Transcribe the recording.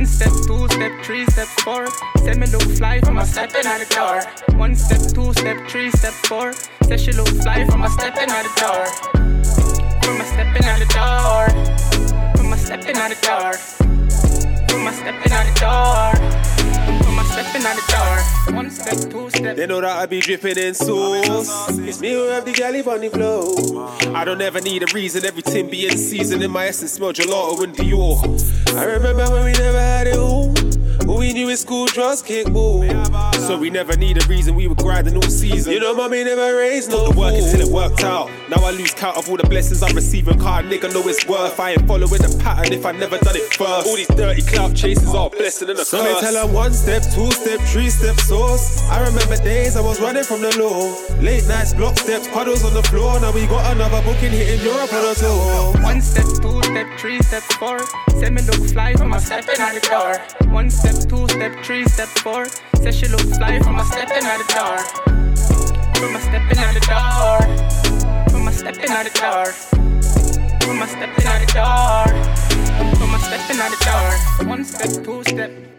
step, 2 step, 3 step, 4. Say me look fly from a stepping out the door. 1 step, 2 step, 3 step, 4. Say she look fly from a stepping out the door. From a stepping out the door. From a stepping out the door. From a stepping out the door. From a stepping out the door. 1 step, 2 step. They know that I be dripping in sauce. It's me who have the galley on the flow. I don't ever need a reason, everything be in season. In my essence, smell gelato and Dior. I remember when we never had it all. All we knew is school drugs, kickball. So we never need a reason, we were grinding all season. You know mommy never raised no work until it worked out. Now I lose count of all the blessings I'm receiving. Car nigga know it's worth. I ain't following the pattern if I never done it first. All these dirty clout chases are a blessing and a curse. So they tell her 1 step, 2 step, 3 step sauce. I remember days I was running from the law. Late nights, block steps, puddles on the floor. Now we got another booking hitting Europe on a tour. 1 step, 2 step, 3 step, 4. Say me look fly from a stepping out the door. 1 step, 2 step, 3 step, 4. Say she look fly from a stepping out the door. From a stepping out the door. From a stepping out the door. From a stepping out the door. From a stepping out the door. 1 step, 2 step.